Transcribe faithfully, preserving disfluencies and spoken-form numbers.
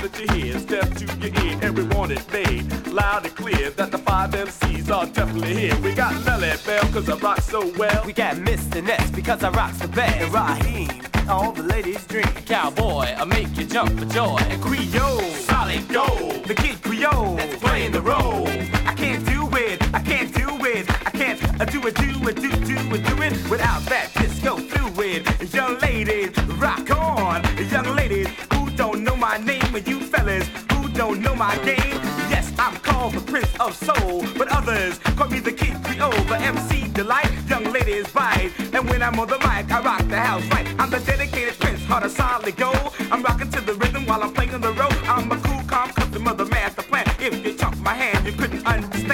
that you hear step to your ear every morning made loud and clear that the five M Cs are definitely here. We got Lily Bell cause I rock so well. We got Mister Ness because I rocks the best. And Raheem, all the ladies drink. Cowboy, I make you jump for joy. And Creole, solid gold. the kid Creole, That's playing the role. I can't do it, I can't do it, I can't uh, do it, do it, do, do it, do it without that disco fluid. Young ladies, rock on. Young ladies who don't know my name, and you fellas who don't know my game. Yes, I'm called the Prince of Soul, but others call me the Kid Creole, the M C Delight. Young ladies bite, and when I'm on the mic, I rock the house right. I'm the dedicated Prince, heart of solid gold. I'm rocking to the rhythm while I'm playing on the road. I'm a cool, calm customer, the master plan. If you chop my hand, you couldn't understand.